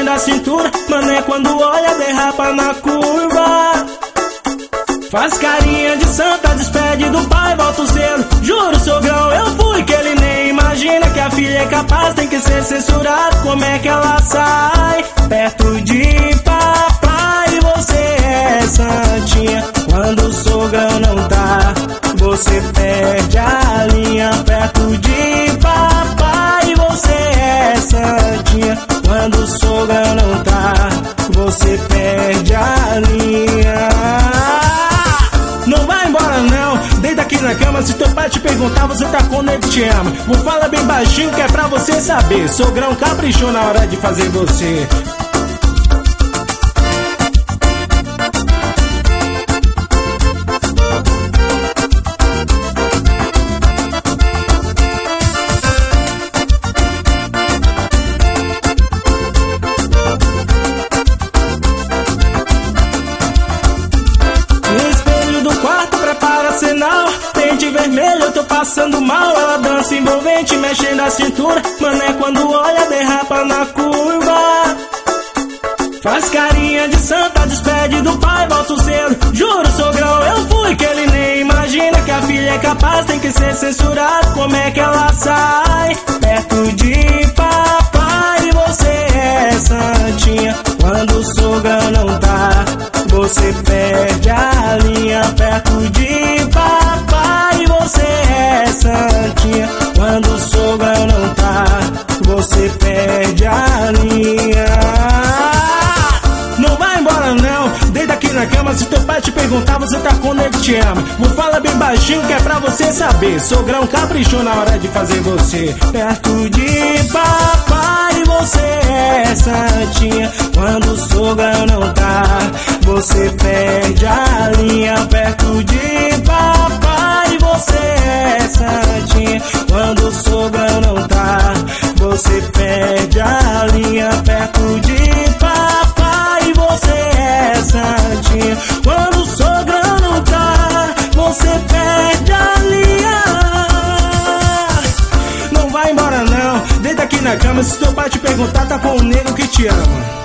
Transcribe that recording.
mexendo a cintura. Mané quando olha derrapa na curva. Faz carinha de santa, despede do pai, volta o zelo. Juro, sogrão, eu fui que ele nem imagina que a filha é capaz, tem que ser censurado. Como é que ela sai perto de papai? Você é santinha quando o sogrão não tá. Você perde a linha perto de papai. Você é santinha quando o sogrão não tá. Você perde a linha. Não vai embora não, deita aqui na cama. Se teu pai te perguntar, você tá com ele que te ama. Vou falar bem baixinho que é pra você saber. Sogrão caprichou na hora de fazer você. Pente vermelho, eu tô passando mal. Ela dança envolvente, mexendo a cintura. Mané quando olha derrapa na curva. Faz carinha de santa, despede do pai, volta o zelo. Juro, sogrão, eu fui que ele nem imagina que a filha é capaz, tem que ser censurado. Como é que ela sai perto de papai? Você é santinha quando o sogrão não tá. Você perde a linha perto de papai. Você é santinha quando o sogrão não tá. Você perde a linha. Não vai embora não, deita aqui na cama. Se teu pai te perguntar, você tá com ele que te ama. Vou falar bem baixinho que é pra você saber. Sogrão caprichou na hora de fazer você. Perto de papai, você é santinha quando o sogrão não tá. Você perde a linha perto de papai. Você é santinha quando o sogrão não tá. Você perde a linha perto de papai. Você é santinha quando o sogrão não tá. Você perde a linha. Não vai embora não, deita aqui na cama. Se teu pai te perguntar, tá com um nego que te ama.